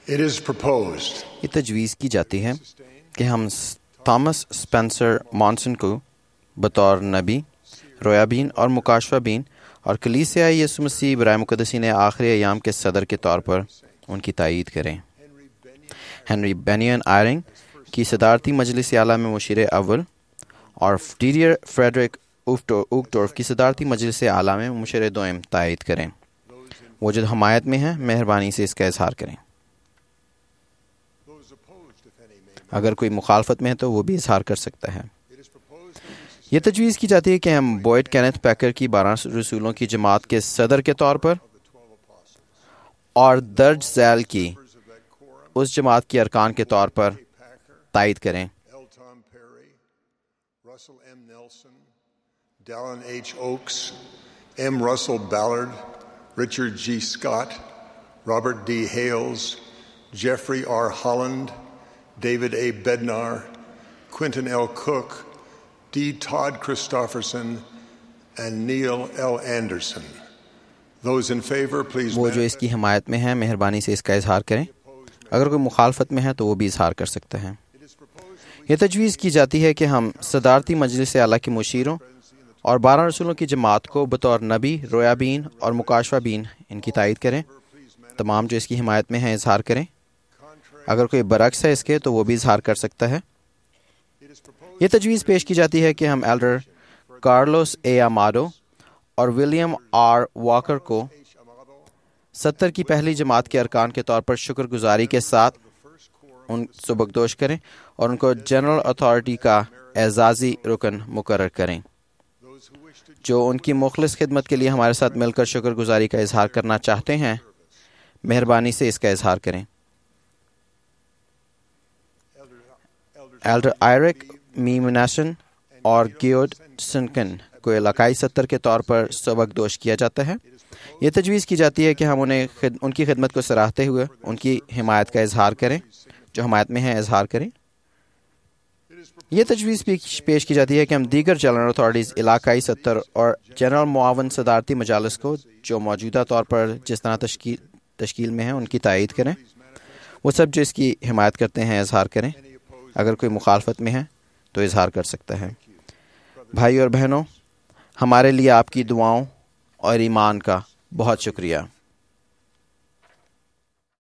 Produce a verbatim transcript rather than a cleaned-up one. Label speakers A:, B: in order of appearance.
A: It is proposed
B: یہ تجویز کی جاتی ہے کہ ہم تھامس اسپینسر مانسن کو بطور نبی، رویا بین اور مکاشفہ بین اور کلیسیائی یسوع مسیح برائے مقدسین آخری ایام کے صدر کے طور پر ان کی تائید کریں۔ ہنری بینین آئرنگ کی صدارتی مجلس اعلیٰ میں مشیر اول اور ڈیڈیئر فریڈرک اوکٹورف کی صدارتی مجلس اعلیٰ میں مشیر دوئم تائید کریں۔ وہ جو حمایت میں ہیں مہربانی سے اس کا اظہار کریں۔ اگر کوئی مخالفت میں ہے تو وہ بھی اظہار کر سکتا ہے۔ یہ تجویز کی جاتی ہے کہ ہم بوئڈ کینتھ پیکر کی بارہ رسولوں کی جماعت کے صدر کے طور پر اور درج ذیل کی اس جماعت کے ارکان کے طور پر تائید کریں۔
A: L. Tom Perry, Russell M. Nelson, Dallin H. Oaks, M. Russell Ballard, Richard G. Scott, Robert D. Hales, Jeffrey R. Holland, David A. Bednar, Quentin L. Cook, D. Todd Christofferson, and Neil L. Anderson. Those in favor, please.
B: وہ جو اس کی حمایت میں ہیں مہربانی سے اس کا اظہار کریں۔ اگر کوئی مخالفت میں ہے تو وہ بھی اظہار کر سکتا ہے۔ یہ تجویز کی جاتی ہے کہ ہم صدارتی مجلس اعلیٰ کے مشیروں اور بارہ رسولوں کی جماعت کو بطور نبی، رویا بین اور مکاشفہ بین ان کی تائید کریں۔ تمام جو اس کی حمایت میں ہیں اظہار کریں۔ اگر کوئی برعکس ہے اس کے تو وہ بھی اظہار کر سکتا ہے۔ یہ تجویز پیش کی جاتی ہے کہ ہم ایلڈر کارلوس اے اماڈو اور ولیم آر واکر کو ستر کی پہلی جماعت کے ارکان کے طور پر شکر گزاری کے ساتھ ان سبکدوش کریں اور ان کو جنرل اتھارٹی کا اعزازی رکن مقرر کریں۔ جو ان کی مخلص خدمت کے لیے ہمارے ساتھ مل کر شکر گزاری کا اظہار کرنا چاہتے ہیں مہربانی سے اس کا اظہار کریں۔ ایلڈر آئرک می مناشن اور گیوڈ سنکن کو علاقائی ستر کے طور پر سبق دوش کیا جاتا ہے۔ یہ تجویز کی جاتی ہے کہ ہم انہیں خد... ان کی خدمت کو سراہتے ہوئے ان کی حمایت کا اظہار کریں۔ جو حمایت میں ہیں اظہار کریں۔ یہ تجویز پیش کی جاتی ہے کہ ہم دیگر جنرل اتھارٹیز، علاقائی ستر اور جنرل معاون صدارتی مجالس کو جو موجودہ طور پر جس طرح تشکیل تشکیل میں ہیں ان کی تائید کریں۔ وہ سب جو اس کی حمایت کرتے ہیں اظہار کریں۔ اگر کوئی مخالفت میں ہے تو اظہار کر سکتا ہے۔ بھائی اور بہنوں، ہمارے لیے آپ کی دعاؤں اور ایمان کا بہت شکریہ۔